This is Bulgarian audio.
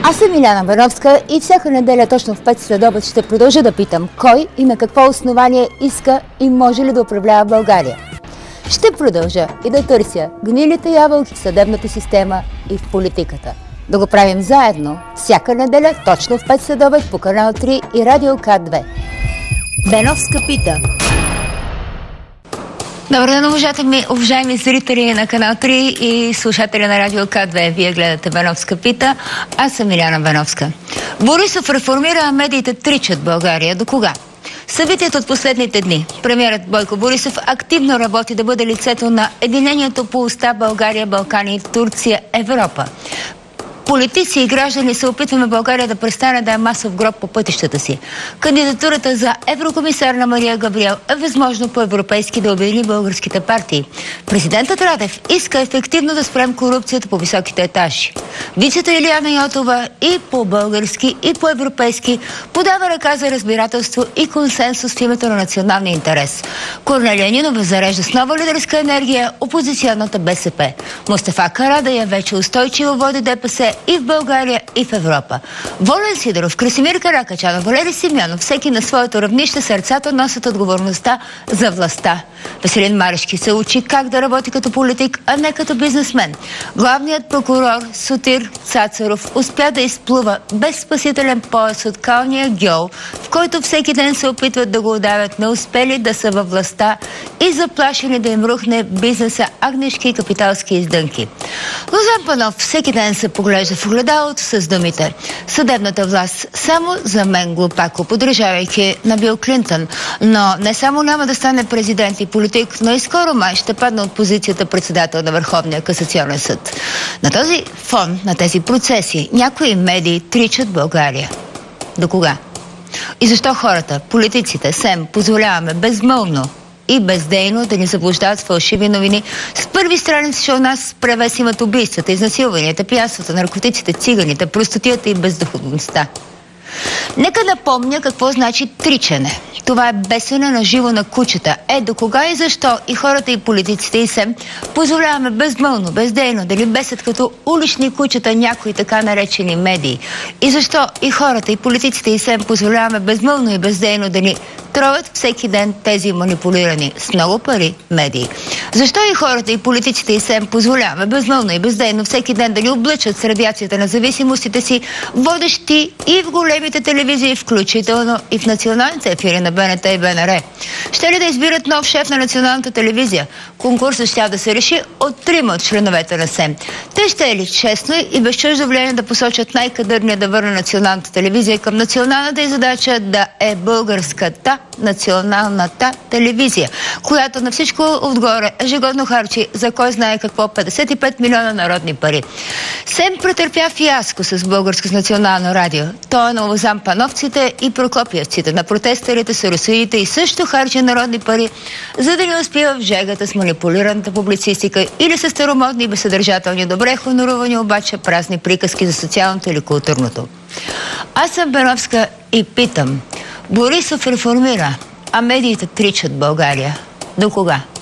Аз съм Иляна Бановска и всяка неделя точно в 5 следобед ще продължа да питам кой и на какво основание иска и може ли да управлява България. Ще продължа и да търся гнилите ябълки в съдебната система и в политиката. Да го правим заедно всяка неделя точно в 5 следобед по канал 3 и Радио К2. Беновска пита. Добър ден, уважаеми зрители на канал 3 и слушатели на Радио К2. Вие гледате Беновска пита. Аз съм Иляна Бановска. Борисов реформира, а медиите тричат България. До кога? Събитието от последните дни. Премиерът Бойко Борисов активно работи да бъде лицето на единението по оста България, Балкани, Турция, Европа. Политици и граждани се опитваме България да престане да е масов гроб по пътищата си. Кандидатурата за еврокомисар на Мария Габриел е възможно по-европейски да обедини българските партии. Президентът Радев иска ефективно да спрем корупцията по високите етажи. Вицето Илияна Йотова и по-български, и по-европейски подава ръка за разбирателство и консенсус в името на националния интерес. Корнелия Нинова зарежда с нова лидерска енергия опозиционната БСП. Мустафа Карадайъ вече устойчиво води ДПС и в България, и в Европа. Волен Сидеров, Красимир Каракачанов, Валери Симеонов, всеки на своето равнище, сърцата носят отговорността за властта. Веселин Марешки се учи как да работи като политик, а не като бизнесмен. Главният прокурор Сотир Цацаров успя да изплува без спасителен пояс от калния гьол, в който всеки ден се опитват да го удавят неуспели да са във властта и заплашени да им рухне бизнеса, агнешки и капиталски издънки. Лозан Панов всеки ден се поглежда в огледалото с думите: съдебната власт само за мен глупако, подражавайки на Бил Клинтън. Но не само няма да стане президент и политик, но и скоро май ще падне от позицията председател на Върховния касационен съд. На този фон, на тези процеси, някои медии тричат България. До кога? И защо хората, политиците, СЕМ позволяваме безмълвно и бездейно да ни заблуждават с фалшиви новини? С първи страници ще у нас превес имат убийствата, изнасилванията, пияствата, наркотиците, циганите, простотията и бездоходността. Нека напомня какво значи тричане. Това е бесене на живо на кучета. До кога и защо и хората, и политиците, и СЕМ позволяваме безмълвно, бездейно да ни бесят като улични кучета някои така наречени медии? И защо и хората, и политиците, и СЕМ позволяваме безмълвно и бездейно да ни тровят всеки ден тези манипулирани с много пари медии? Защо и хората, и политиците, и СЕМ позволяваме безмълвно и бездейно всеки ден да ни облъчат с радиацията на зависимостите си, водещи и в големите телевизии, включително и в националните ефири на БНТ и БНР? Ще ли да избират нов шеф на националната телевизия? Конкурсът ще да се реши от 3 от членовете на СЕМ. Те ще ли честно и без чуждо влияние да посочат най-кадърния да върне националната телевизия към националната й задача да е българската националната телевизия, която на всичко отгоре ежегодно харчи за кой знае какво 55 милиона народни пари. СЕМ претърпя фиаско с Българско национално радио. Той е на Лозан Пановците и Прокопиевците, на протестърите, сарусоидите и също харчи народни пари, за да не успива в жегата с манипулираната публицистика или с старомодни и безсъдържателни, добре хонорувани обаче празни приказки за социалното или културното. Аз съм Беновска и питам: Борисов реформира, а медиите тричат България. До кога?